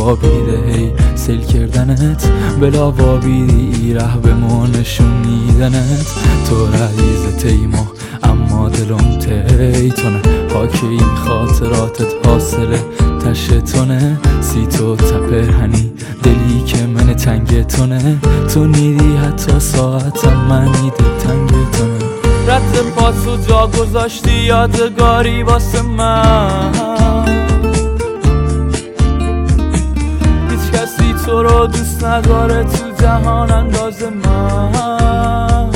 خوابیده هی سیل کردنت بلا وابیدی ره به ما نشونیدنت تو ردیز تیما اما دلم تیتونه حاکی این خاطراتت حاصل تشتونه سی تو تپرهنی دلی که من تنگتونه تو نیدی حتی ساعتم منی دل تنگتونه رد پاسو جا گذاشتی یادگاری واسه من هیچ کسی تو رو دوست نداره تو جهان انداز من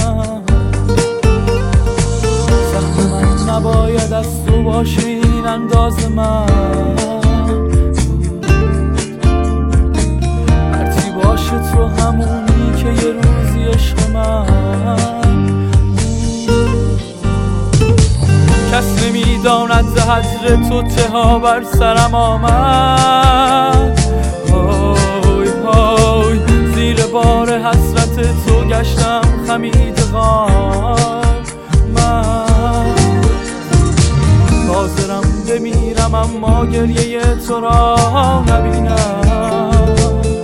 سهم من نباید از تو باشه این انداز من هرچی باشه تو همونی که یه روزی عشق من کس نمیداند ز هجر تو چه ها بر سرم آمد های های زیر بار حسرت تو گشتم خمیدگان من حاضرم بمیرم اما گریه تو را نبینم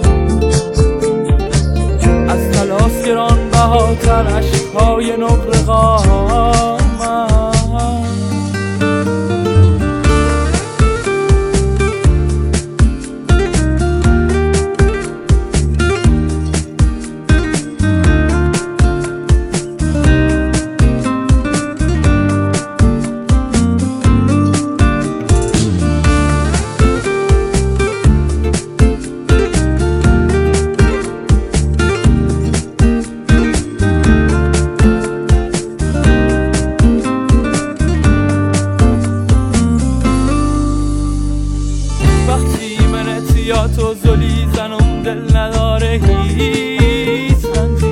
از تلاس گران بهاتر عشقهای نقره‌قان یا تو زلی زنم دل نداره هیچ رنجی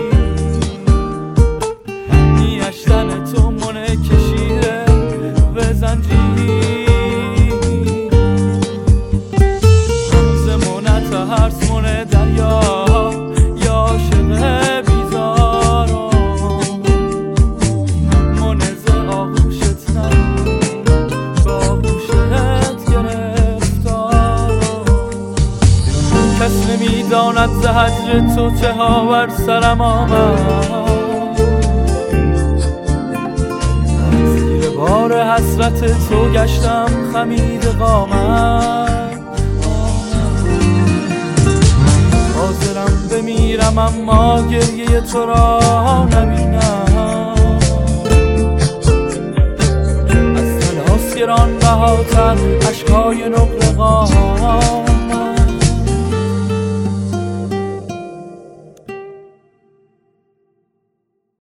نیشتن تو منه کشیده به زنجیر زمونه تا هرس منه دریا یا عاشق بیزارم منه ز آغوشت نمون به آغوشت گرفتارم کس نمیداند ز هجر تو چه ها بر سرم آمد زیر بار حسرت تو گشتم خمید قامت حاضرم بمیرم اما گریه تو را نبینم از تلاس گران بهاتر عشقهای نقره‌قان